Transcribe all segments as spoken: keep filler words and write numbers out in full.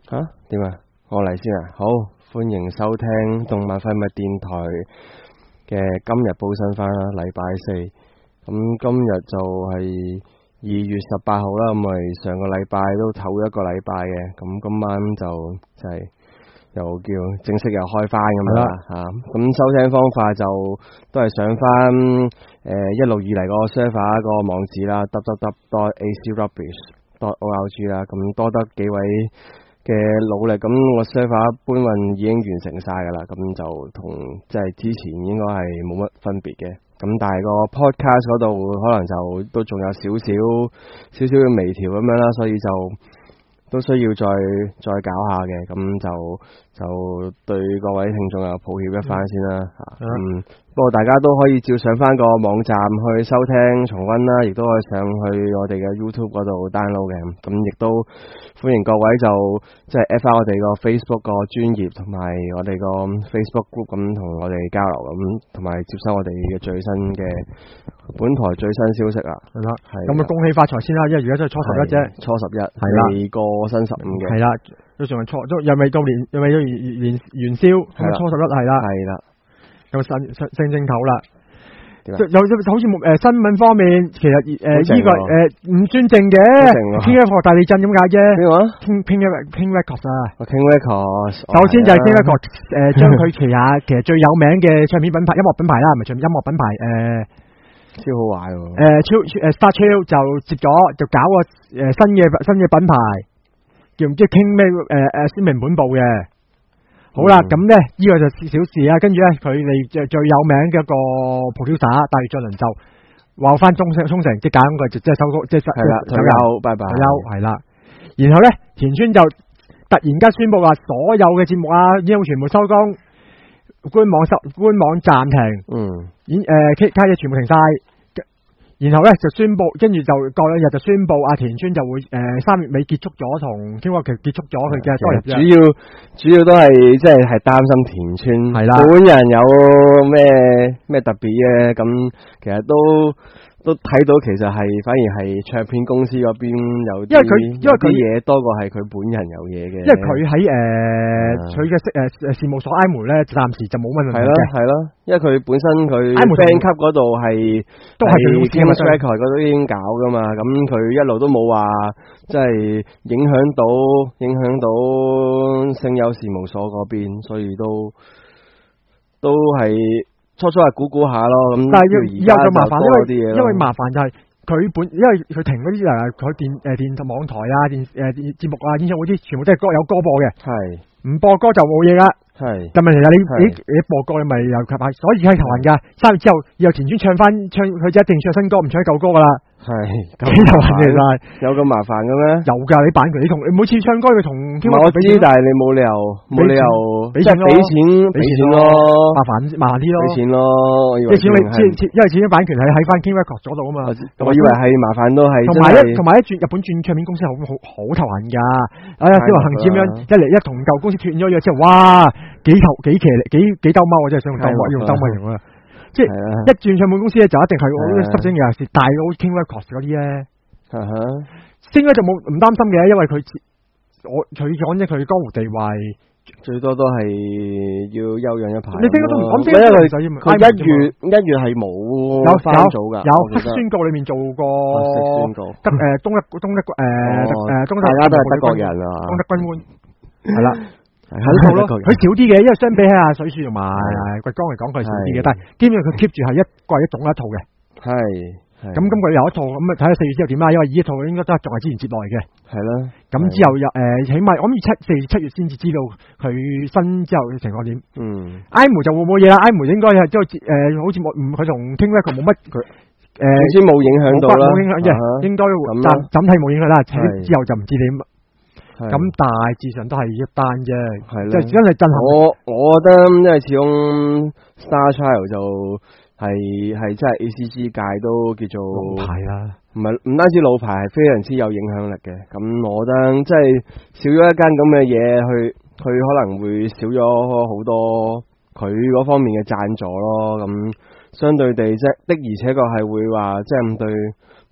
吓點啊？我嚟先啊！好，歡迎收聽動漫廢物電台嘅今日報新番啦，禮拜四。咁今日就係二月十八號啦，咁我哋上個禮拜都唞一個禮拜嘅，咁今晚就就係又叫正式又開翻咁樣啦吓。咁收聽方法就都係上翻誒一路以嚟個 server 個網址啦 double-u double-u double-u dot a c rubbish dot org 啦，咁多得幾位嘅努力，咁我 server 搬運已經完成晒噶啦，咁就同即係之前應該係冇乜分別嘅，咁但係個 podcast 嗰度可能就都仲有少少少少嘅微調咁樣啦，所以就都需要再再搞下嘅，咁就就對各位聽眾又抱歉一番先啦吓，嗯。嗯不過大家都可以照上翻個網站去收聽重溫啦，亦都可以上去我哋嘅 YouTube 嗰度 download 嘅，咁亦都歡迎各位就即係 at 翻我哋個 Facebook 個專頁同埋我哋個 Facebook group 咁同我哋交流咁，同埋接收我哋嘅最新嘅本台最新消息啊。係啦， 咁啊恭喜發財先啦，因為而家都係初十一啫， 初十一係未過新十五嘅。係啦，都仲係初，都又未到年，又未到元元元宵，咁初十一係啦。係啦。有新新新正頭啦，有有好似誒新聞方面，其實誒呢個誒唔算正嘅，King Records大地震咁解啫。咩話 ？King King King Records 啊 ，King Records。 首先就係 King Records 誒將佢旗下其實最有名嘅唱片品牌、音樂品牌啦，唔係唱片音樂品牌誒， 超好玩喎。 誒超誒 Star Child 就接咗就搞個誒新嘅新嘅品牌，叫唔知 King 咩誒誒鮮明本部嘅。好啦，咁咧呢個就小事啦。跟住咧，佢哋最最有名嘅一個 producer 大月俊倫就話翻中城沖繩即係揀佢，即係收即係係啦，退休拜拜， 退休係啦。然後咧，田村就突然間宣布話，所有嘅節目啊，已經全部收工，官網收官網暫停，嗯，演誒卡嘢全部停晒。然後咧就宣布，跟住就過兩日就宣布阿田村就會誒三、呃、月尾結束咗同 King Records結束咗佢嘅多日。 主要主要都係即係係擔心田村係啦，本人有咩咩特別嘅，咁其實都都睇到其實係反而係唱片公司嗰邊有啲，因為佢因為佢嘢多過係佢本人有嘢嘅。因為佢喺誒佢嘅誒誒事務所 I M E 咧，暫時就冇乜問題嘅。係咯係咯，因為佢本身佢 band 級嗰度係都係 King Records 嗰度已經搞噶嘛，咁佢一路都冇話即係影響到影響到聲優事務所嗰邊，所以都都係。初初係估估下咯，咁但係而家就麻煩，因為因為麻煩就係佢本，因為佢停嗰啲誒，佢電誒電視網台啊，電誒電節目啊，演唱會啲全部都係歌有歌播嘅，係唔播歌就冇嘢啦，係。但問題係你你你播歌你咪又及下，所以係頭痕噶。三月之後以後田村唱翻唱，佢就一定唱新歌，唔唱舊歌噶啦。係幾頭痕嘅啦，有咁麻煩嘅咩？有噶，你版權你同你每次唱歌佢同，我知，但係你冇理由冇理由即係俾錢俾錢咯，麻煩麻煩啲咯，俾錢咯，因為錢你因為錢嘅版權係喺翻 King Records 嗰度啊嘛，我以為係麻煩都係。同埋一同埋一轉日本轉唱片公司好好好頭痕噶，哎呀，小華行之咁樣一嚟一同舊公司斷咗約之後，哇，幾頭幾騎幾幾兜踎，我真係想用兜踎用兜踎用啊！即係一轉唱片公司咧，就一定係我啲濕星嘅，是大佬 King Records 嗰啲咧。星咧就冇唔擔心嘅，因為佢我佢講啫，佢江湖地位最多都係要休養一排。你星都唔講星，因為佢一月一月係冇有翻組㗎，有黑宣告裏面做過宣告得誒東一東一誒誒東大家都係德國人啊，東德軍官係啦。係好咯，佢少啲嘅，因為相比起阿水樹同埋掘江嚟講，佢係少啲嘅。但係基本上佢 keep 住係一季一種一套嘅。係，咁今季有一套，咁啊睇下四月之後點啦。因為呢一套應該都係仲係之前接落嚟嘅。係啦。咁之後又誒，起碼我諗七四月七月先至知道佢新之後嘅情況點。嗯。I M E 就會冇嘢啦 ，I M E 應該係即係誒，好似冇唔佢同 King Records 冇乜佢誒，先冇影響到啦，冇影響嘅，應該整整體冇影響啦。之後就唔知點。咁大致上都係一單啫，即係真係震撼。我我覺得，因為始終 Star Child 就係係真係 A C G 界都叫做老牌啦，唔係唔單止老牌，係非常之有影響力嘅。咁我覺得即係少咗一間咁嘅嘢，去佢可能會少咗好多佢嗰方面嘅贊助咯。咁相對地，即的而且確係會話即係對。對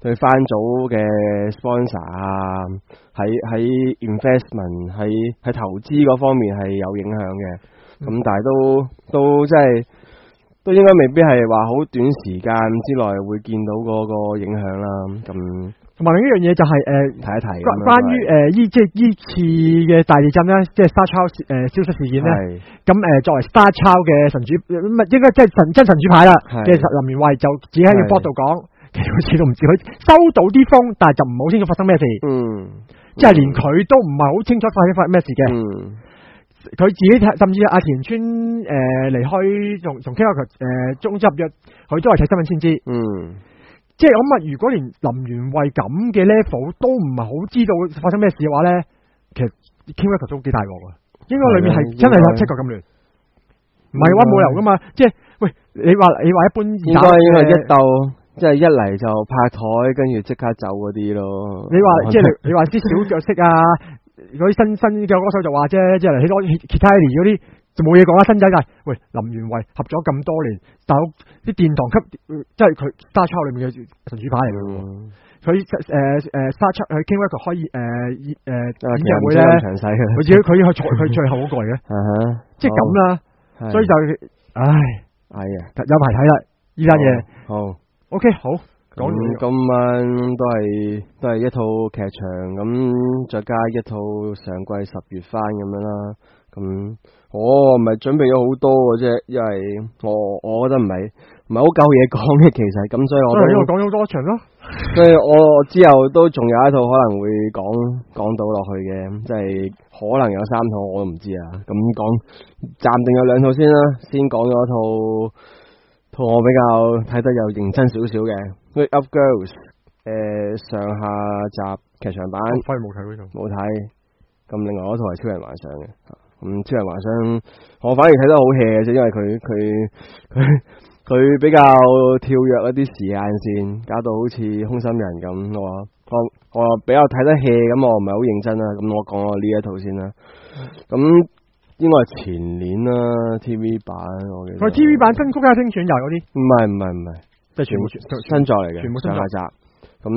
對番組嘅 sponsor 啊，喺喺 investment 喺喺投資嗰方面係有影響嘅。咁、嗯、但係都都即係都應該未必係話好短時間之內會見到嗰個影響啦。咁同埋另一樣嘢就係誒提一提關關於誒依即係依次嘅大地震咧，即係 Star Child 誒消失事件咧。咁誒作為 Star Child 嘅神主，唔係應該即係神真神主牌啦。嘅林元慧就自己喺個 blog 度講，其實好似都唔知佢收到啲風，但係就唔好清楚發生咩事。嗯，即係連佢都唔係好清楚發生發生咩事嘅。嗯，佢自己甚至阿田村誒離開同同 K-pop 誒中執約，佢都係睇新聞先知。嗯。即係我諗啊，如果連林元慧咁嘅 level 都唔係好知道發生咩事嘅話咧，其實 K-pop 都幾大鑊啊！應該裏面係真係有七個咁亂，唔係話冇由噶嘛。即係喂，你話你話一般應該應該一鬥，即係一嚟就拍台，跟住即刻走嗰啲咯。你話即係你話啲小角色啊，嗰啲新新嘅歌手就話啫，即係嚟起多 Kitty 嗰啲。就冇嘢講啦，新仔就係喂林元慧合咗咁多年，大佬啲殿堂級，即係佢 Star Child 裏面嘅神主牌嚟嘅喎。佢誒誒 Star Child 佢 King Record 可以誒誒、呃呃、演唱會咧，佢自己佢佢佢最後嗰個嚟嘅，即係咁啦。所以就唉係啊，有排睇啦呢單嘢。好 OK 好，講完今晚都係都係一套劇場咁，再加一套上季十月番咁樣啦。咁我唔係準備咗好多嘅啫，因為我我覺得唔係唔係好夠嘢講嘅，其實咁，所以我都講咗好多場咯。所以我之後都仲有一套可能會講講到落去嘅，即係可能有三套我都唔知啊。咁講暫定有兩套先啦，先講咗一套套我比較睇得又認真少少嘅《Wake Up Girls》誒上下集劇場版，反而冇睇嗰套，冇睇。咁另外嗰套係超人幻想嘅。咁、嗯、超人幻想，我反而睇得好 hea 嘅啫，因為佢佢佢佢比較跳躍一啲時間線，搞到好似空心人咁。我我我比較睇得 hea，咁我唔係好認真啦。咁我講我呢一套先啦。咁、嗯、應該係前年啦 T V 版，我記得。佢 T V 版新曲加精選又嗰啲？唔係唔係唔係，即係全部新作嚟嘅，全部上下集。咁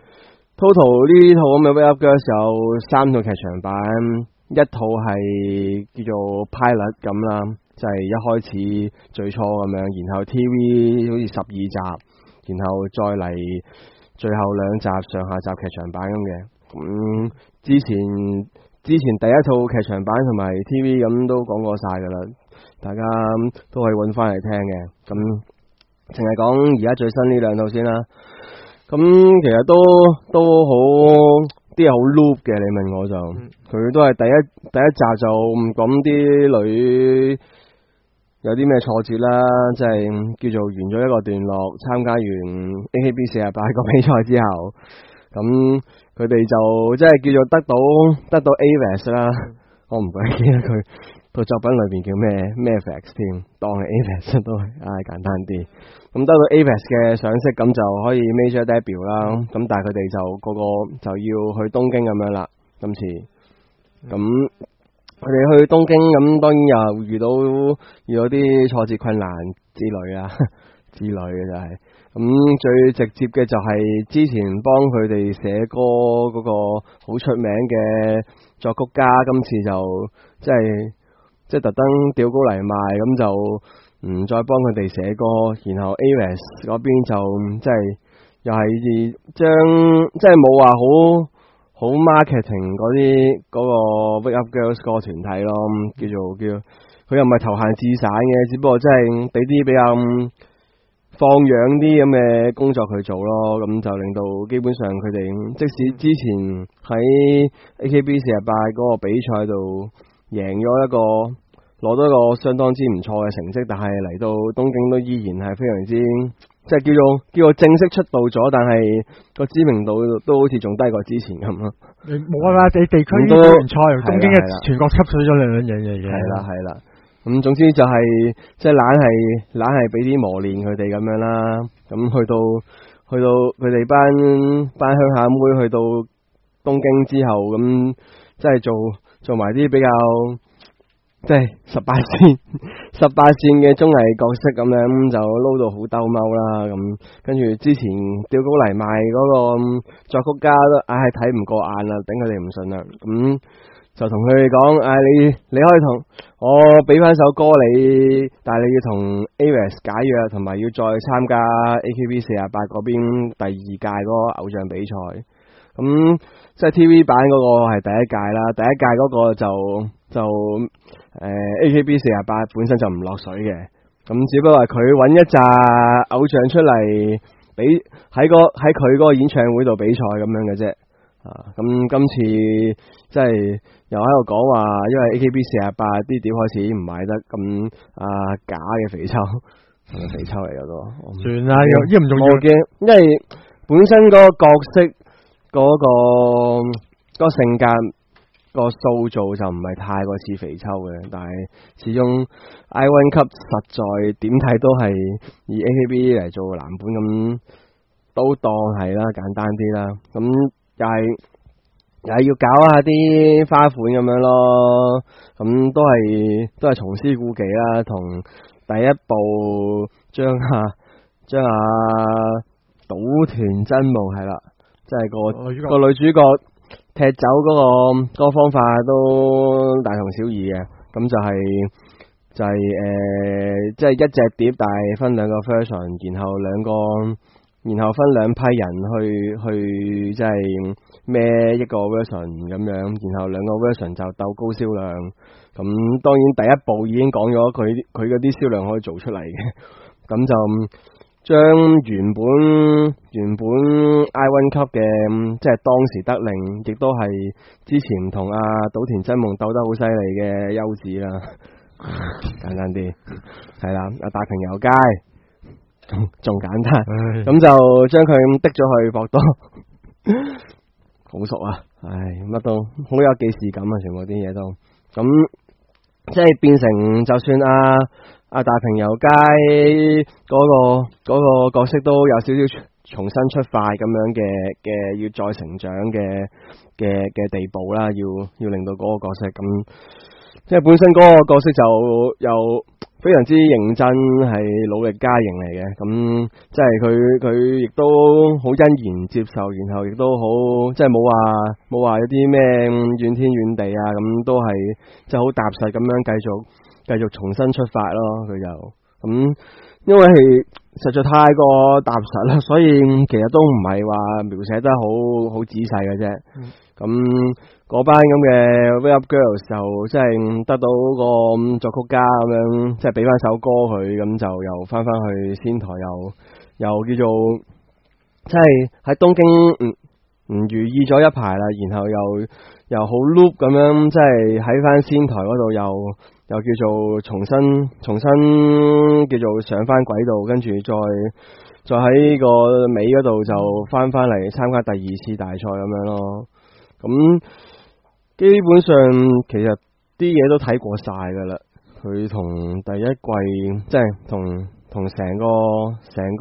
total 呢套咁嘅 Wake Up Girls 有三套劇場版。一套係叫做 pilot 咁啦，就係、是、一開始最初咁樣，然後 T V 好似十二集，然後再嚟最後兩集上下集劇場版咁嘅。咁、嗯、之前之前第一套劇場版同埋 T V 咁都講過晒噶啦，大家都可以揾翻嚟聽嘅。咁淨係講而家最新呢兩套先啦。咁其實都都好。啲嘢好 loop 嘅，你問我就，佢、嗯、都係第一第一集就唔講啲女有啲咩挫折啦，即係叫做完咗一個段落，參加完 A K B 四十八個比賽之後，咁佢哋就即係叫做得到得到 A V E S 啦，嗯、我唔鬼記得佢個作品裏邊叫咩咩 V E S 添，當係 A V E S 都係唉簡單啲。咁得到 A V E S 嘅賞識，咁就可以 major debut 啦。咁、嗯、但係佢哋就個個就要去東京咁樣啦。今次，咁佢哋去東京，咁當然又遇到遇到啲挫折困難之類啦，之類嘅就係、是。咁最直接嘅就係之前幫佢哋寫歌嗰個好出名嘅作曲家，今次就即係即係特登吊高嚟賣，咁就。唔再幫佢哋寫歌，然後 A V E S 嗰邊就即係又係將即係冇話好好 marketing 嗰啲嗰個 Wake Up Girls 個團體咯，叫做叫佢又唔係投閒自散嘅，只不過即係俾啲比較放養啲咁嘅工作去做咯，咁就令到基本上佢哋即使之前喺 A K B 四十八嗰個比賽度贏咗一個。攞到一個相當之唔錯嘅成績，但係嚟到東京都依然係非常之，即係叫做叫做正式出道咗，但係個知名度都好似仲低過之前咁咯。你冇啊嘛，地地區都聯賽，東京嘅全國吸取咗兩樣嘢嘅。係啦係啦，咁總之就係、是、即係懶係懶係俾啲磨練佢哋咁樣啦。咁去到去到佢哋班班鄉下妹去到東京之後，咁即係做做埋啲比較。 即係十八線十八線嘅綜藝角色咁樣就撈到好兜踎啦，咁跟住之前吊高嚟賣嗰個作曲家都唉睇唔過眼啦，頂佢哋唔順啦，咁就同佢哋講，唉你你可以同我俾翻首歌你，但係你要同 A V S 解約，同埋要再參加 A K B 四十八嗰邊第二屆嗰個偶像比賽，咁即係 T V 版嗰個係第一屆啦，第一屆嗰個就就誒、呃、A K B 四十八本身就唔落水嘅，咁只不過係佢揾一紮偶像出嚟比喺個喺佢嗰個演唱會度比賽咁樣嘅啫，啊咁今次即係又喺度講話，因為 A K B 四十八啲碟開始唔賣得，咁啊假嘅肥秋係咪肥秋嚟噶都？ 算啦，又依唔重要嘅，因為本身嗰個角色嗰、嗰個、嗰個性格。個塑造就唔係太過似肥秋嘅，但係始終 I One 級實在點睇都係以 A K B 嚟做藍本，咁都當係啦，簡單啲啦，咁又係又係要搞下啲花款咁樣咯，咁都係都係重施故技啦，同第一部將下將下賭團真夢係啦，即係個、哦、個女主角。踢走嗰、那個嗰、那個方法都大同小異嘅，咁就係、是、就係、是、誒，即、呃、係、就是、一隻碟，但係分兩個 version，然後兩個，然後分兩批人去去即係孭一個 version 咁樣，然後兩個 version 就鬥高銷量。咁當然第一部已經講咗佢佢嗰啲銷量可以做出嚟嘅，咁就。將原本原本 I One 級嘅即係當時得令，亦都係之前同阿島田真夢鬥得好犀利嘅優子啦，簡單啲係啦，阿大平遊街仲簡單，咁就將佢滴咗去博多，好熟啊，唉，乜都好有既視感啊，全部啲嘢都咁，即係變成就算阿。啊！大平遊街嗰、那個嗰、那個角色都有少少重新出發咁樣嘅嘅，要再成長嘅嘅嘅地步啦，要要令到嗰個角色咁，即係本身嗰個角色就又非常之認真，係努力家型嚟嘅，咁即係佢佢亦都好欣然接受，然後亦都好即係冇話冇話有啲咩怨天怨地啊，咁都係即係好踏實咁樣繼續。繼續重新出發咯，佢就咁、嗯，因為實在太過踏實啦，所以其實都唔係話描寫得好好仔細嘅啫。咁嗰、嗯、班咁嘅 Wake Up Girls 就即係得到個作曲家咁樣，即係俾翻首歌佢，咁就又翻翻去仙台，又又叫做即係喺東京唔唔如意咗一排啦，然後又又好 loop 咁樣，即係喺翻仙台嗰度又。又叫做重新重新叫做上翻軌道，跟住再再喺個尾嗰度就翻翻嚟參加第二次大賽咁樣咯。咁基本上其實啲嘢都睇過晒噶啦。佢同第一季即係同同成個成個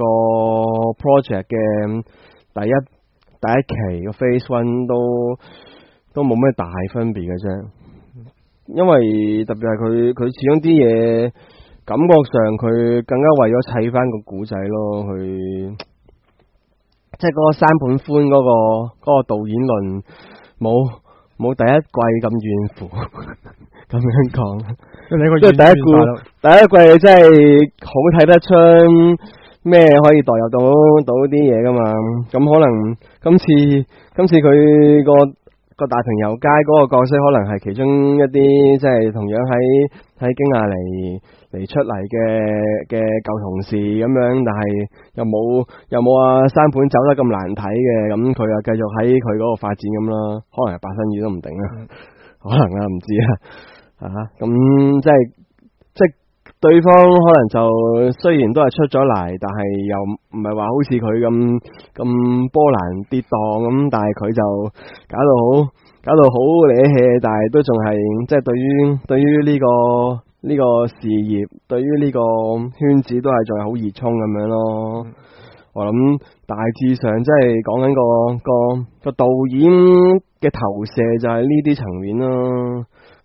project 嘅第一第一期嘅 phase one 都都冇咩大分別嘅啫。因為特別係佢佢始終啲嘢感覺上佢更加為咗砌翻個古仔咯，佢即係嗰個山本寬嗰個嗰個導演論冇冇第一季咁怨婦咁樣講，即係第一季第一季真係好睇得出咩可以代入到到啲嘢噶嘛，咁可能今次今次佢個。個大平遊街嗰個角色可能係其中一啲，即係同樣喺喺京亞嚟嚟出嚟嘅嘅舊同事咁樣，但係又冇又冇啊山本走得咁難睇嘅，咁佢又繼續喺佢嗰個發展咁啦，可能係八新宇都唔定啦，可能啦唔知啊，啊咁即係即係對方可能就雖然都係出咗嚟，但係又唔係話好似佢咁咁波瀾跌宕咁，但係佢就搞到好搞到好惹氣，但係都仲係即係對於對於呢個呢個事業，對於呢個圈子都係仲係好熱衷咁樣咯。嗯、我諗大致上即係講緊個個個導演嘅投射就係呢啲層面咯。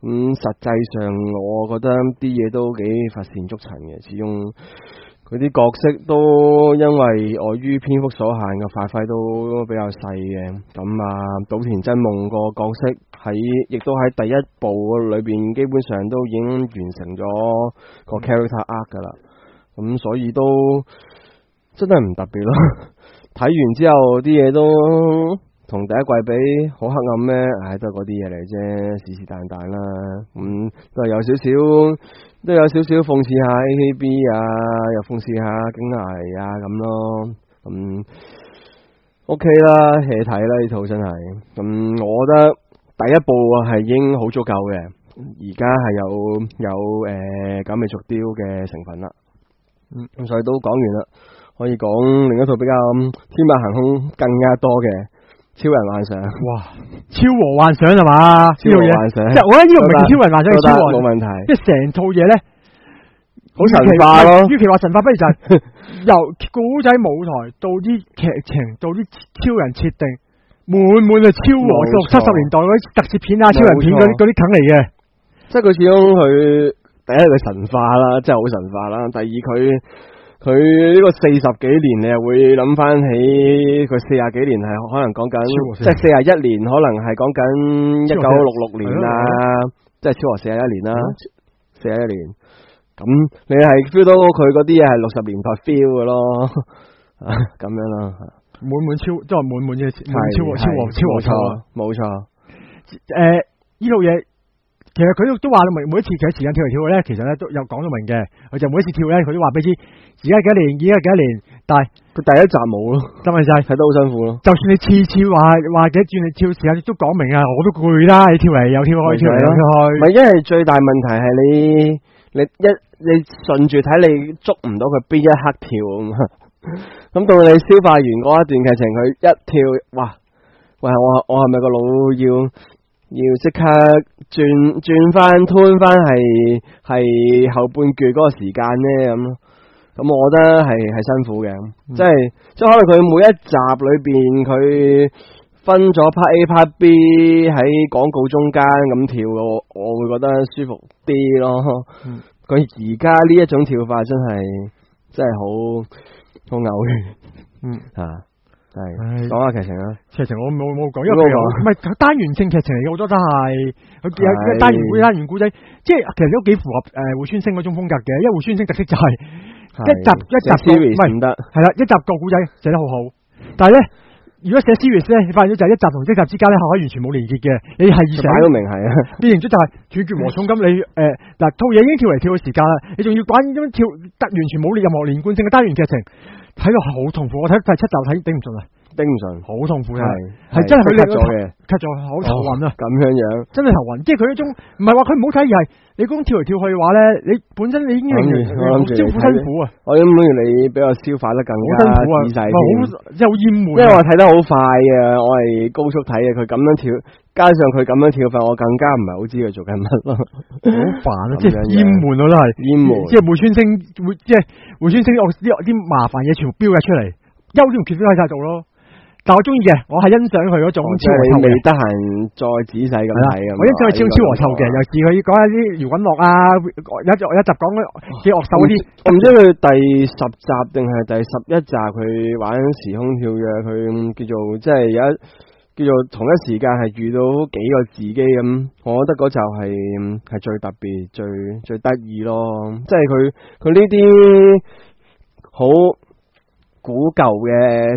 咁、嗯、實際上我覺得啲嘢都幾乏善足陳嘅，始終佢啲角色都因為礙於篇幅所限嘅發揮都比較細嘅。咁啊，島田真夢個角色喺亦都喺第一部裏邊基本上都已經完成咗個 character arc 噶啦。咁所以都真係唔特別咯。睇完之後啲嘢都同第一季比好黑暗咩？唉，都係嗰啲嘢嚟啫，是是但但啦。咁、嗯、都係有少少，都有少少諷刺下 A K B 啊，又諷刺下京藝啊咁咯。咁、嗯、OK 啦，hea 睇啦呢套真係。咁、嗯、我覺得第一部係已經好足夠嘅，而家係有有誒減味續貂嘅成分啦。嗯，咁所以都講完啦，可以講另一套比較天馬行空更加多嘅。超人幻想， 哇！超和幻想係嘛？ 超和幻想， 即係我覺得呢個唔係超人幻想，係超和冇問題。 即係成套嘢咧， 好神化咯。 與其話神化，不如就係由古仔舞台到啲劇情，到啲超人設定，滿滿係超和六七十年代嗰啲特攝片啊、超人片嗰啲嗰啲梗嚟嘅。 即係佢始終佢第一佢神化啦，真係好神化啦。第二佢。佢呢個四十幾年，你又會諗翻起佢四十幾年係可能講緊，即係四十一年，可能係講緊一九六六年啦，即係超過四十一年啦，四十一年。咁你係 feel 到佢嗰啲嘢係六十年代 feel 嘅咯，咁樣咯。 滿滿超，即係滿滿嘅超和超和超和錯， 冇錯。 誒，呢套嘢。其實佢都都話每每一次佢時間跳嚟跳去咧，其實咧都有講到明嘅。佢就每一次跳咧，佢都話俾你知，而家幾多年，而家幾多年。但係佢第一集冇咯，真係睇得好辛苦咯。就算你次次話話幾轉你跳時間都講明啊，我都攰啦。你跳嚟又跳去，跳嚟又跳去。 唔係，因為最大問題係你你一你順住睇，你捉唔到佢邊一刻跳啊嘛。咁到你消化完嗰一段劇情，佢一跳，哇！喂，我我係咪個腦要？要即刻轉轉翻吞翻係係後半句嗰個時間咧咁咯，咁我覺得係係辛苦嘅，嗯、即係即係可能佢每一集裏邊佢分咗 part A part B 喺廣告中間咁跳，我我會覺得舒服啲咯。佢而家呢一種跳法真係真係好好嘔血，嗯啊。係講下劇情啦， 劇情我冇冇講，因為唔係單元性劇情嚟嘅，好多都係佢有單元故單元故仔，即係其實都幾符合誒戶村星嗰種風格嘅，因為戶村星特色就係一集一集個唔係唔得，係啦一集個故仔寫得好好，但係咧如果寫 series 咧，你發現咗就係一集同一集之間咧係可以完全冇連結嘅，你係二成擺到明係啊， 變形咗就係斷絕和重咁你誒嗱套嘢已經跳嚟跳去時間啦，你仲要玩咁跳得完全冇任何連貫性嘅單元劇情。睇到好痛苦，我睇第七集睇頂唔順啊， 頂唔順，好痛苦係，係真係佢 cut 咗嘅 ，cut 咗好頭暈啊， 咁樣樣， 真係頭暈，即係佢一種唔係話佢唔好睇，而係你講跳嚟跳去嘅話咧，你本身你已經令人好辛苦啊， 我諗住你比較消化得更加仔細啲， 即係好厭悶， 因為我睇得好快啊，我係高速睇嘅，佢咁樣跳，加上佢咁樣跳法，我更加唔係好知佢做緊乜咯， 好煩啊，即係厭悶我都係， 厭悶，即係戶村星會即係戶村星我啲啲麻煩嘢全部標咗出嚟。優點同缺點都喺晒度咯，但我中意嘅，我係欣賞佢嗰種超和臭嘅。未得閒再仔細咁睇啊！ 我欣賞佢超超和臭嘅，尤其佢講下啲搖滾樂啊，有一有一集講嘅樂手嗰啲。 我唔知佢第十集定係第十一集，佢玩時空跳躍，佢叫做即係有一叫做同一時間係遇到幾個自己咁，我覺得嗰集係係最特別、最最得意咯。即係佢佢呢啲好。古舊嘅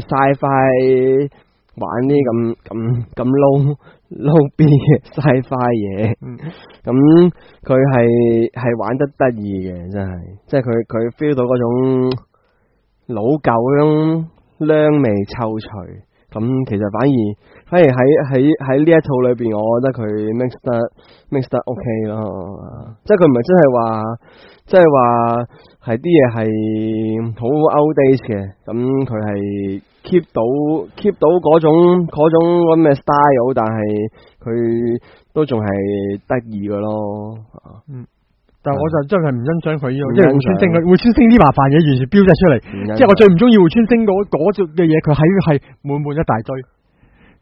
sci-fi 玩啲咁咁咁 low low B 嘅 sci-fi 嘢，咁佢係係玩得得意嘅，真係，即係佢佢 feel 到嗰種老舊嗰種娘味臭除，咁其實反而反而喺喺喺呢一套裏邊，我覺得佢 mix 得 mix 得 OK 咯，即係佢唔係真係話。即係話係啲嘢係好 outdated 嘅，咁佢係 keep 到 keep 到嗰種嗰種咁嘅 style， 但係佢都仲係得意嘅咯。嗯， 但係我就真係唔欣賞佢呢個，即係戶村星嘅戶村星啲麻煩嘢完全標晒出嚟，即係我最唔中意戶村星嗰嗰隻嘅嘢，佢喺係滿滿一大堆。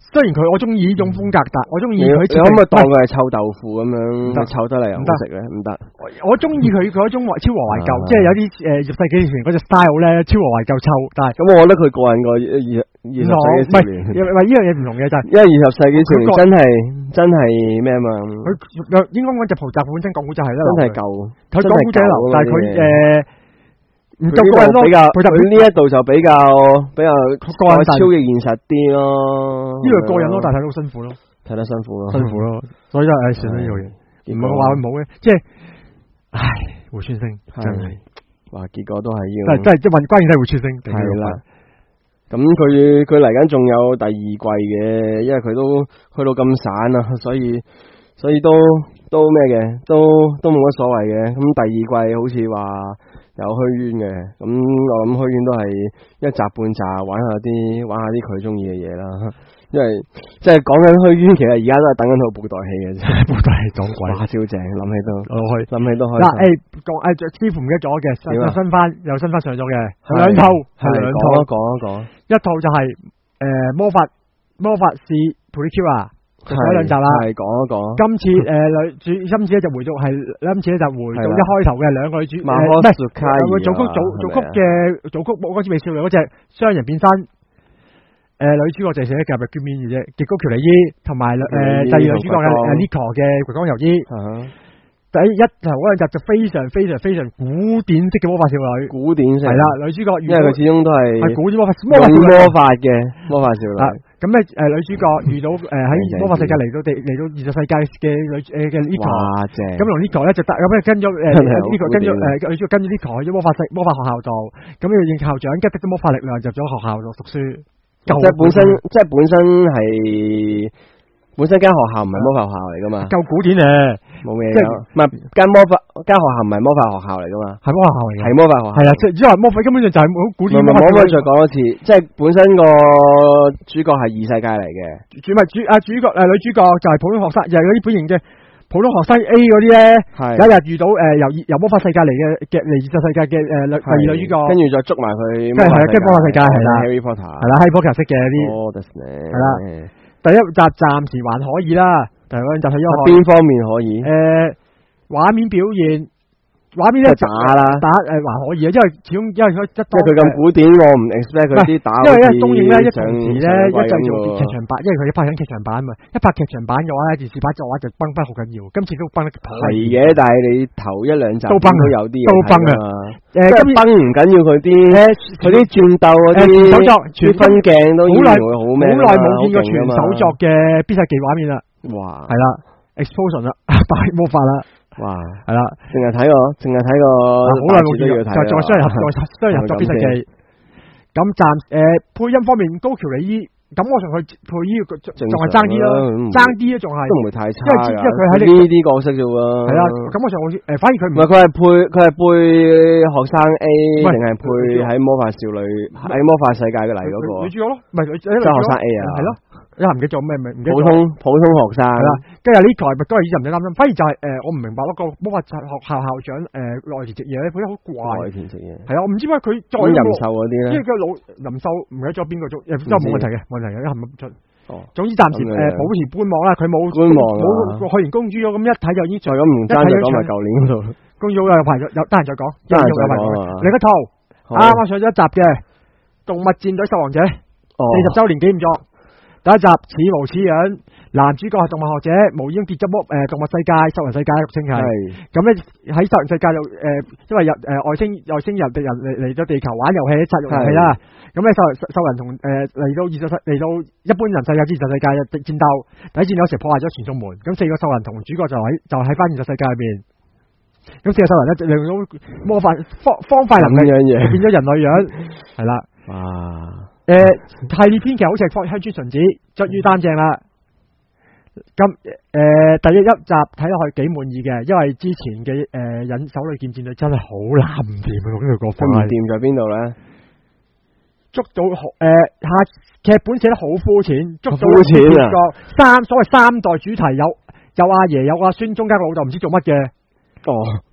雖然佢我中意呢種風格，但我中意佢。 你可唔可以當佢係臭豆腐咁樣？臭得嚟又唔好食咧，唔得。 我中意佢嗰種超和懷舊，即係有啲誒二十世紀前嗰隻 style 咧，超和懷舊臭。但係咁，我覺得佢過癮過二二二十世紀少年。 唔係，唔係呢樣嘢唔同嘅就係， 因為二十世紀少年真係真係咩啊嘛？ 佢應該講隻蒲澤本身講古就係啦， 真係舊， 佢講古仔流，但係佢誒。唔夠個人比較， 佢呢一度就比較比較個人超越現實啲咯。 呢度個人咯，但係睇到辛苦咯， 睇得辛苦咯， 辛苦咯。所以就係算呢樣嘢，唔係話佢冇嘅，即係，唉，胡川星真係， 話結果都係要， 真係即係問關鍵係胡川星。 係啦，咁佢佢嚟緊仲有第二季嘅，因為佢都去到咁散啊，所以所以都都咩嘅，都都冇乜所謂嘅。咁第二季好似話。有虛淵嘅，咁我諗虛淵都係一集半集玩下啲玩下啲佢中意嘅嘢啦，因為即係講緊虛淵，其實而家都係等緊套布袋戲嘅啫， 布袋戲撞鬼， 哇超正，諗起都我去諗起都開心。 嗱誒講誒師傅唔記得咗嘅，又新翻又新翻上咗嘅，兩套係兩套， 講一講， 一套就係誒魔法魔法使 Precure。就講兩集啦， 係講一講。 今次誒女主，今次咧就回續係，今次咧就回到一開頭嘅兩個女主，唔係組曲組組曲嘅組曲，我嗰次未笑嘅嗰隻雙人變身，誒女主角就係寫嘅入邊面嘅啫，極高橋莉依同埋誒第二女主角嘅誒 Nico 嘅葵江由衣。第一頭嗰兩集就非常非常非常古典式嘅魔法少女，古典式係啦，女主角因為佢始終都係係古典魔法魔法魔法嘅魔法少女。咁咧誒女主角遇到誒喺魔法世界嚟到地嚟到現實世界嘅女誒嘅 Nico，咁同 Nico 咧就得咁咧跟咗誒 Nico 跟咗誒女主角跟住 Nico 去咗魔法世魔法學校度，咁要應校長跟得咗魔法力量入咗學校度讀書。即係本身即係本身係。本身間學校唔係魔法學校嚟噶嘛，夠古典咧，冇咩，即係唔係間魔法間學校唔係魔法學校嚟噶嘛，係魔法學校嚟嘅，係魔法學校，係啊，即係只係魔法根本就就係好古典。唔係，可唔可以再講多次？即係本身個主角係異世界嚟嘅，主唔係主啊主角誒女主角就係普通學生，又係嗰啲本型嘅普通學生 A 嗰啲咧，有一日遇到誒由由魔法世界嚟嘅嘅嚟現實世界嘅誒女第二女主角，跟住再捉埋佢，跟係跟魔法世界係啦 Harry Potter 係啦 Harry Potter 識嘅啲，係啦。第一集暫時還可以啦，第二集睇咗邊方面可以？誒、呃，畫面表現，畫面咧打啦，打誒還可以啊，因為始終因為佢一即係佢咁古典，我唔 expect 佢啲打，因為因為中影咧一同時咧一製造劇場版，因為佢一拍緊劇場版嘛，一拍劇場版嘅話咧，電視版作畫就崩崩好緊要，今次都崩得係嘅，但係你頭一兩集都崩都有啲都崩啊。誒，咁崩唔緊要佢啲，佢啲戰鬥嗰啲手作全分鏡都好耐好咩？好耐冇見過全手作嘅必殺技畫面啦！哇，係啦 ，explosion 啦，大魔法啦！哇，係啦，淨係睇個，淨係睇個，好耐冇見過，就再雙人合作，雙人合作必殺技。咁暫誒配音方面，高橋莉依。咁我同佢配呢個仲係爭啲咯，爭啲咧仲係都唔會太差，因為因為佢喺呢啲角色啫喎。係啦，咁我上我誒，反而佢唔係佢係配佢係配學生 A 定係配喺魔法少女喺魔法世界嘅嚟嗰個女主角咯，唔係女即係學生 A 啊，係咯，一唔記得做咩咪唔記得普通普通學生係啦，跟住呢台咪都係以前唔使擔心，反而就係誒我唔明白嗰個魔法學校校長誒內田直嘢咧，佢好怪內田直嘢係啊，我唔知點解佢再人獸嗰啲咧，因為個老林獸唔記得咗邊個做，誒都冇問題嘅。係一含唔出，哦，總之暫時誒保持觀望啦。佢冇觀望冇去完公主咗，咁一睇就已經再咁唔爭就講埋舊年嗰度。公主有排有得閒再講，得閒再講。另一套啱啱上咗一集嘅《動物戰隊獸王者》四十周年紀念作，第一集似模似樣，男主角係動物學者，無意中跌咗魔誒動物世界、獸人世界入星系。咁咧喺獸人世界就誒，因為入誒外星外星人敵人嚟嚟咗地球玩遊戲、殺戮遊戲啦。咁咧獸獸人同誒嚟到現實世嚟到一般人世界之現實世界嘅戰鬥，第一戰有時破壞咗傳送門，咁四個獸人同主角就喺就喺翻現實世界入面，咁四個獸人咧就利用到魔法方方塊能力變咗人類樣，係啦。哇！誒系列編劇好似係香川純子，終於擔正啦。咁誒第一一集睇落去幾滿意嘅，因為之前嘅誒引手裏劍戰隊真係好難唔掂啊！呢個角色唔掂在邊度咧？捉到誒下劇本寫得好膚淺，捉到膚淺啊！三所謂三代主題有有阿爺有阿孫，中間個老豆唔知做乜嘅。哦，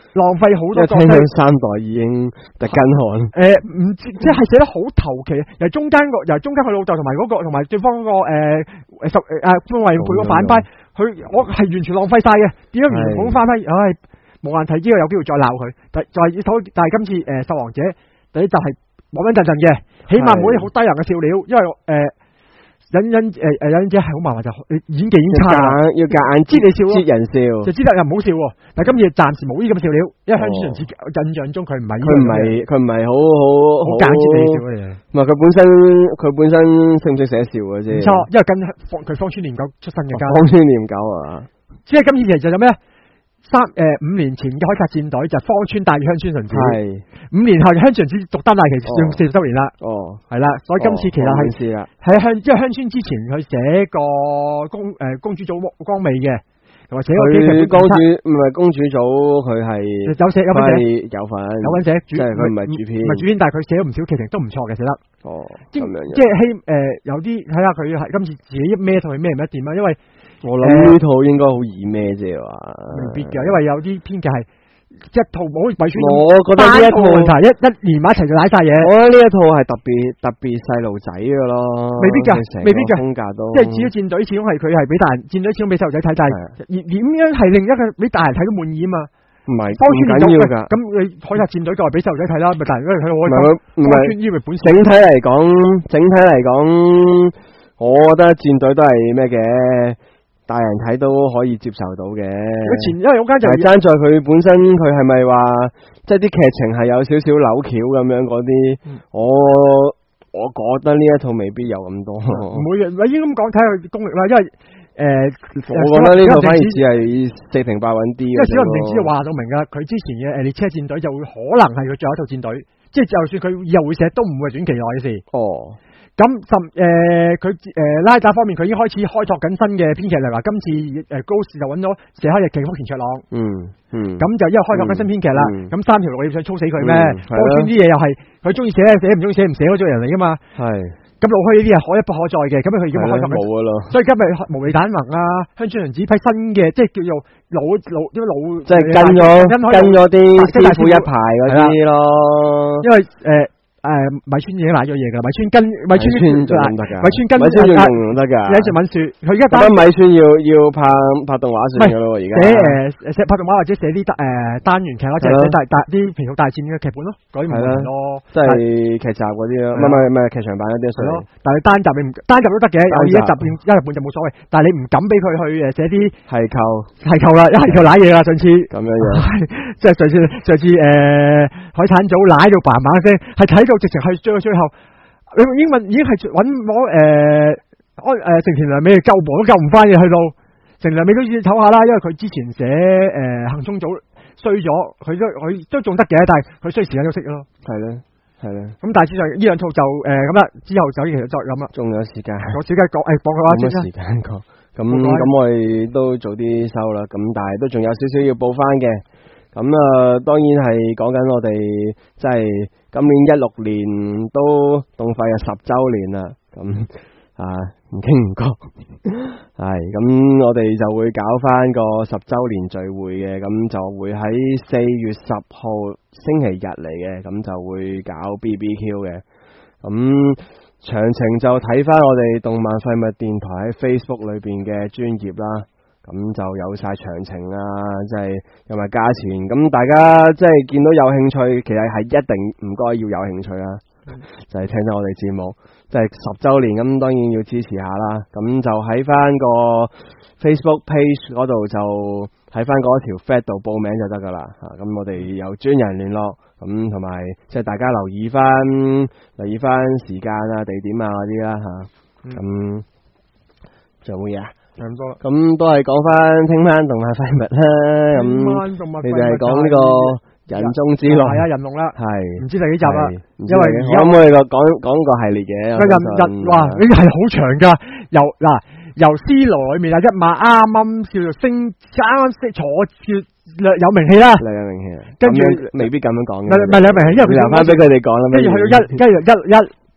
浪費好多角色。 聽到三代已經特根汗。 誒唔即係寫得好投其，由中間個由中間佢老豆同埋嗰個同埋對方個誒誒十誒潘慧培個反派，佢我係完全浪費晒嘅。點解唔好翻批？唉，無限睇之後有機會再鬧佢。但就係但係今次誒獸王者第一集係穩穩陣陣嘅，起碼冇啲好低能嘅笑料，因為誒。忍忍誒誒忍者係好麻煩，就演技已經差啦， 要夾硬知你笑咯，知人笑就知得又唔好笑。但係今次暫時冇呢咁嘅笑料，因為香川純子印象中佢唔係佢唔係佢唔係好好好夾硬知你笑嘅嘢。 唔係佢本身佢本身識唔識寫笑嘅啫。唔錯，因為跟方佢方村念九出身嘅家。 方村念九啊， 即係今次其實有咩？三誒、呃、五年前嘅海賊戰隊就係方村帶住香川純子，係五年後香川純子獨擔大旗用四十周年啦，哦係啦，所以今次其實係喺香即係香川之前佢寫過公誒、呃、公主組光美嘅，同埋寫過幾劇公主唔係公主組佢係有寫有份寫有份有份寫，即係佢唔係主編唔係主編，但係佢寫咗唔少劇情都唔錯嘅寫得，哦即即係希誒有啲睇下佢係今次自己孭同佢孭唔一掂啊，因為。 我諗呢套應該好易咩啫話， 未必㗎，因為有啲編劇係一套冇米村， 我覺得呢一套問題一一連埋一齊就瀨晒嘢。 我覺得呢一套係特別特別細路仔㗎咯， 未必㗎，未必㗎， 風格都即係至於戰隊始終係佢係俾大人，戰隊始終俾細路仔睇，但係而點樣係另一個俾大人睇都滿意啊嘛。 唔係唔緊要㗎，咁你海賊戰隊就係俾細路仔睇啦，咪大人嗰度睇我。唔係唔係， 整體嚟講，整體嚟講，我覺得戰隊都係咩嘅。大人睇都可以接受到嘅， 前因為有間就係爭在佢本身佢係咪話即係啲劇情係有少少扭橋咁樣嗰啲，嗯、我我覺得呢一套未必有咁多。 唔會嘅，你應該咁講睇佢功力啦，因為誒，呃、 我覺得呢套反而只係四平八穩啲。因為小林正子就話到明㗎，佢之前嘅誒列車戰隊就會可能係佢最後一套戰隊，即係就算佢以後會寫都唔會係短期內嘅事。哦。咁甚誒佢誒拉打方面，佢已經開始開拓緊新嘅編劇嚟話，今次誒高士就揾咗寫開日劇福田卓朗，嗯嗯，咁就因為開拓緊新編劇啦，咁、嗯、三條路你想操死佢咩？波川啲嘢又係佢中意寫寫唔中意寫唔寫嗰種人嚟噶嘛，係，咁路虛呢啲係可一不可再嘅，咁佢已經開拓緊冇噶啦，所以今日無厘蛋宏啊，香川純子批新嘅，即係叫做老老啲老，即係跟咗跟咗啲師傅一排嗰啲咯，因為誒。呃誒，米村已經瀨咗嘢噶，米村跟米村仲得噶，米村跟米村仲用得噶。有一隻敏樹，佢而家打米村要要拍拍動畫算噶咯，而家寫誒寫拍動畫或者寫啲誒單元劇，或者寫大大啲皮套大戰嘅劇本咯，嗰啲唔係咯，即係劇集嗰啲咯，唔係唔係劇場版嗰啲係咯。但係單集你唔單集都得嘅，有一集變一日半就冇所謂。但係你唔敢俾佢去誒寫啲係扣係扣啦，一係扣瀨嘢啦，上次咁樣樣，即係上次上次誒海產組瀨到嘭嘭聲，係睇到。直情係最最後，你英文已經係揾我誒安誒成田良美救亡都救唔翻嘅，去到成田良美都要唞下啦，因為佢之前寫誒行蹤組衰咗，佢都佢都仲得嘅，但係佢需要時間休息咯。係咧，係咧。咁但係之上呢兩套就誒咁啦，之後就其實就咁啦。仲有時間，我時間講誒講嘅話先啦。時間講，咁咁我哋都早啲收啦，咁但係都仲有少少要報翻嘅。咁啊、呃，當然係講緊我哋即係今年一六年都動廢啊十周年啦，咁啊唔經唔覺，係咁我哋就會搞翻個十周年聚會嘅，咁就會喺四月十號星期日嚟嘅，咁就會搞 B B Q 嘅，咁詳情就睇翻我哋動漫廢物電台喺 Facebook 裏邊嘅專頁啦。咁就有晒詳情啊，即係有埋價錢，咁大家即係見到有興趣，其實係一定唔該要有興趣啦，嗯、就係聽聽我哋節目，即係十周年，咁當然要支持下啦。咁就喺翻個 Facebook page 嗰度就喺翻嗰條 thread 度報名就得噶啦。吓，咁我哋有專人聯絡，咁同埋即係大家留意翻留意翻時間啊、地點啊嗰啲啦吓。咁仲有冇嘢啊？咁多，咁都係講翻聽晚動漫廢物啦。咁你哋係講呢個人中之龍，係啊，人龍啦，係唔知第幾集啦。因為而家可唔可以講講個系列嘅？個人人哇，呢係好長噶。由嗱由 C 羅裏面啊，一馬啱啱叫做升，啱啱識坐叫略有名氣啦，略有名氣。跟住未必咁樣講嘅，唔係唔係略名氣，因為佢留翻俾佢哋講啦。跟住去到一，跟住一一。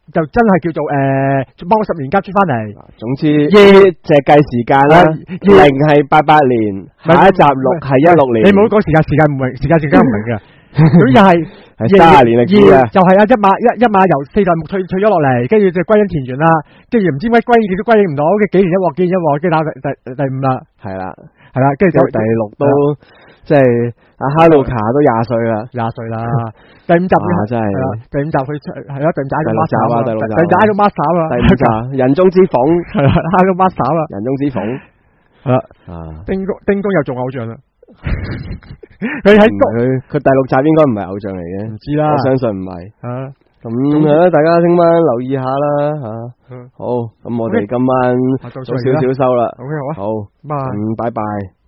就真係叫做誒幫十年加出翻嚟。 總之呢隻計時間啦，零係八八年，下一集六係一六年。 你唔好講時間，時間唔明，時間時間唔明嘅。咁又係係卅年歷史啊！ 就係啊一馬一一馬由四代目退退咗落嚟，跟住就歸隱田園啦，跟住唔知點解歸亦都歸隱唔到，跟幾年一鑊幾年一鑊，跟住打第第第五啦， 係啦係啦，跟住就第六都即係阿哈魯卡都廿歲啦， 廿歲啦，第五集真係第五集佢係啦，第五集喺度 master 啊，第六集第五集喺度 master 啦， 第五集人中之鳳係啦，喺度 master 啦， 人中之鳳係啦，啊丁公丁公又做偶像啦。佢喺佢佢第六集應該唔係偶像嚟嘅， 唔知啦， 我相信唔係。 啊， 咁係啦，大家聽晚留意下啦吓。好，咁我哋今晚早少少收啦。 OK 好啊。 好，嗯，拜拜。